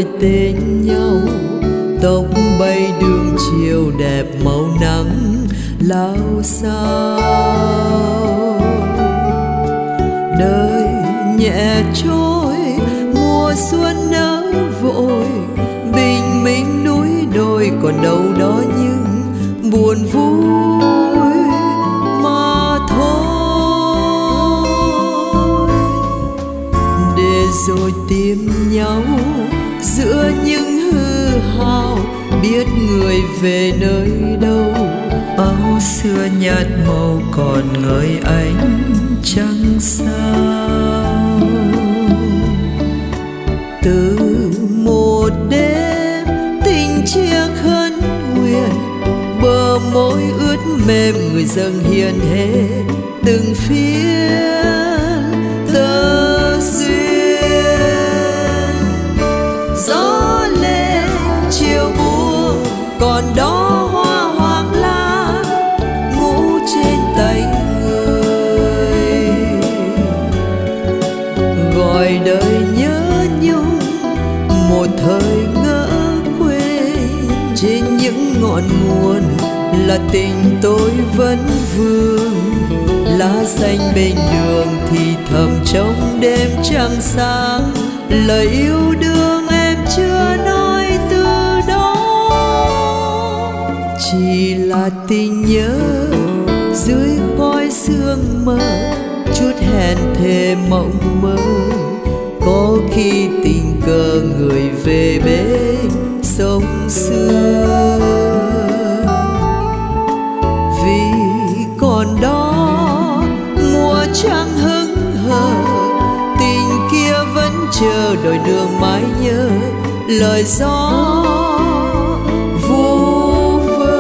tên nhau, tóc bay đường chiều đẹp màu nắng lao sao. Đời nhẹ trôi, mùa xuân nở vội, bình minh núi đồi còn đâu đó những buồn vui mà thôi. Để rồi tìm nhau giữa những hư hào, biết người về nơi đâu. Áo xưa nhạt màu còn ngời ánh trăng sao. Từ một đêm tình chia khấn nguyện, bờ môi ướt mềm người dâng hiền hết từng phiên tơ duyên. Gió lên chiều buông còn đó hoa hoàng lan ngủ trên tay người, gọi đời nhớ nhung một thời ngỡ quên. Trên những ngọn nguồn là tình tôi vẫn vương, lá xanh bên đường thì thầm trong đêm trăng sáng. Lời yêu đương em chưa nói từ đó, chỉ là tình nhớ dưới khói sương mờ, chút hẹn thề mộng mơ. Có khi tình cờ người về bên sông xưa, vì còn đó mùa trăng hững hờ, tình kia vẫn chờ đợi đường mãi nhớ lời gió vô vơ.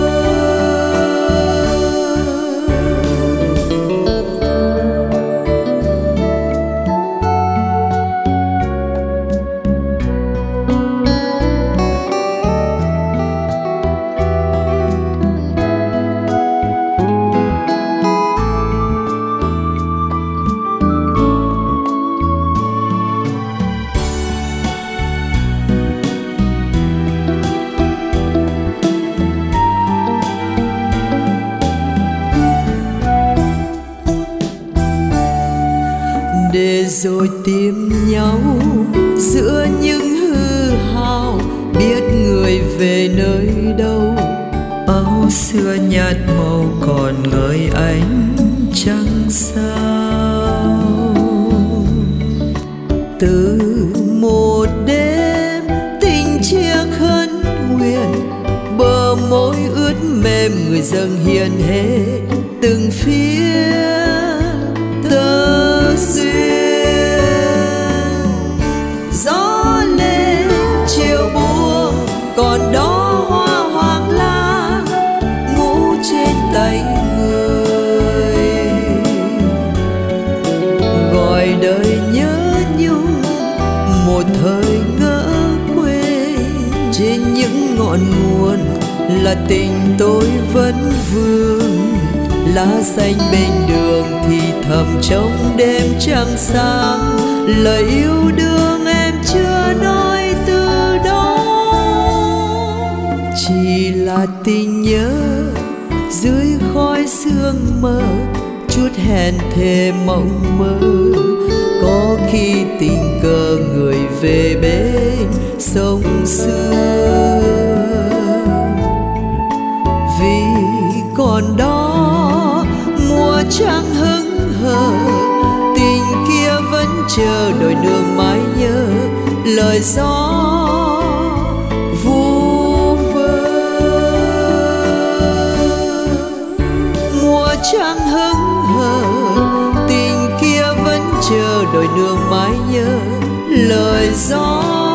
Để rồi tìm nhau giữa những hư hào, biết người về nơi đâu. Áo xưa nhạt màu còn ngời ánh trăng sao. Từ một đêm tình chia khấn nguyện, bờ môi ướt mềm người dâng hiền hết từng phiên tơ duyên. Gió lên chiều buông còn đó hoa hoàng lan ngủ trên tay người, gọi đời nhớ nhung một thời ngỡ quên. Trên những ngọn nguồn là tình tôi vẫn vương, lá xanh bên đường thì thầm trong đêm trăng sáng. Lời yêu đương em chưa nói từ đó, chỉ là tình nhớ dưới khói sương mờ, chút hẹn thề mộng mơ. Có khi tình cờ người về bên sông xưa, vì còn đó mùa trăng hững hờ, tình kia vẫn chờ đợi đường mãi nhớ lời gió vu vơ. Mùa trăng hững hờ, tình kia vẫn chờ đợi đường mãi nhớ lời gió